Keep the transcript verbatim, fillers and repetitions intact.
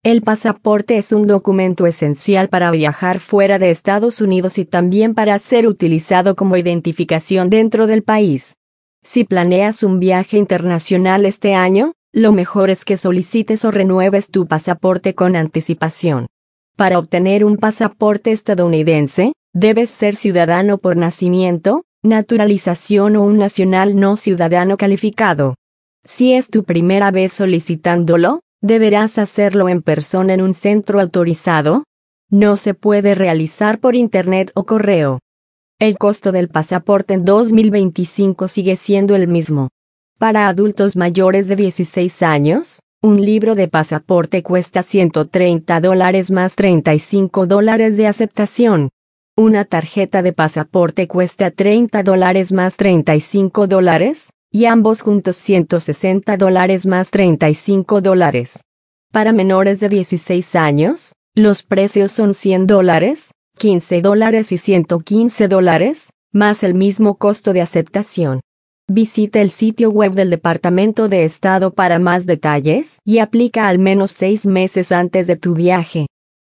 El pasaporte es un documento esencial para viajar fuera de Estados Unidos y también para ser utilizado como identificación dentro del país. Si planeas un viaje internacional este año, lo mejor es que solicites o renueves tu pasaporte con anticipación. Para obtener un pasaporte estadounidense, debes ser ciudadano por nacimiento, naturalización o un nacional no ciudadano calificado. Si es tu primera vez solicitándolo, deberás hacerlo en persona en un centro autorizado. No se puede realizar por internet o correo. El costo del pasaporte en dos mil veinticinco sigue siendo el mismo. Para adultos mayores de dieciséis años, un libro de pasaporte cuesta ciento treinta dólares más treinta y cinco dólares de aceptación. Una tarjeta de pasaporte cuesta treinta dólares más treinta y cinco dólares, y ambos juntos ciento sesenta dólares más treinta y cinco dólares. Para menores de dieciséis años, los precios son cien dólares, quince dólares y ciento quince dólares, más el mismo costo de aceptación. Visita el sitio web del Departamento de Estado para más detalles y aplica al menos seis meses antes de tu viaje.